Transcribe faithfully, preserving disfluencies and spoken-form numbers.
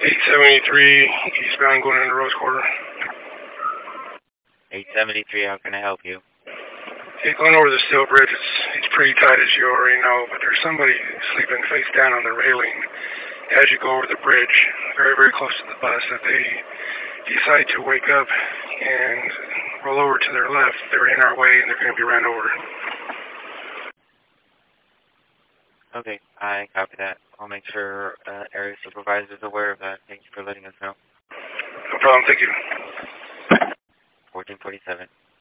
eight seventy-three, eastbound going into Rose Quarter. eight seventy-three, how can I help you? Hey, going over the steel bridge, it's, it's pretty tight as you already know, but there's somebody sleeping face down on the railing as you go over the bridge, very, very close to the bus. If they decide to wake up and roll over to their left, they're in our way and they're going to be ran over. Okay, I copy that. I'll make sure uh, area supervisor is aware of that. Thank you for letting us know. No problem, thank you. fourteen forty-seven.